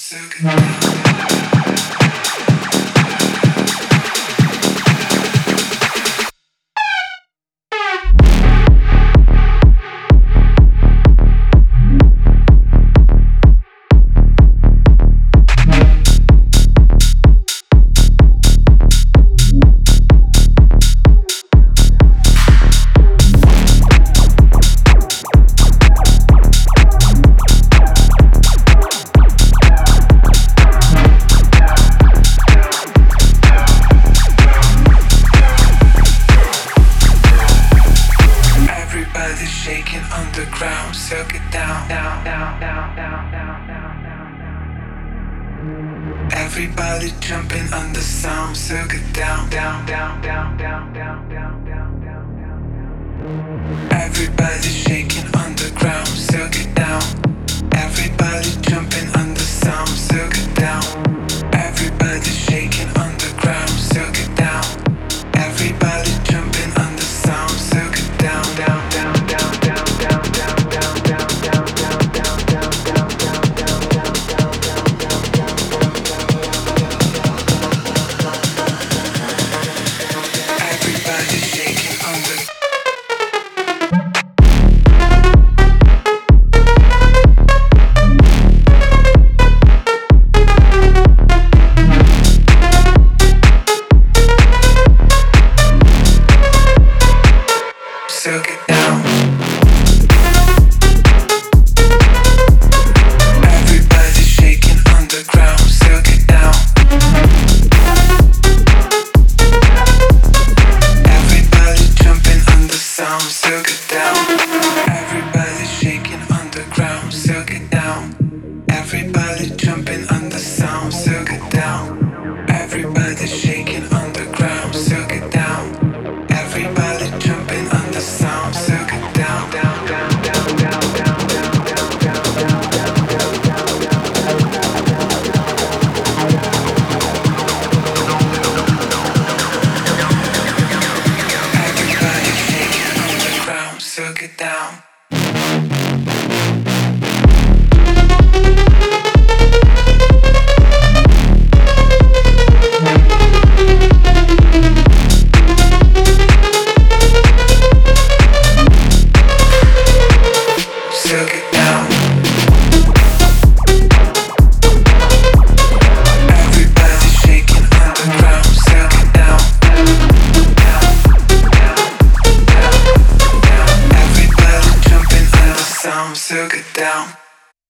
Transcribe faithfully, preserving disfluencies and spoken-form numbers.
Shaking underground, circuit down, down, down, down, down, down, down, down. Everybody jumping on the sound, circuit down, down, down, down, down, down, down, down, down, down. Everybody shaking underground, circuit down. Everybody jumping on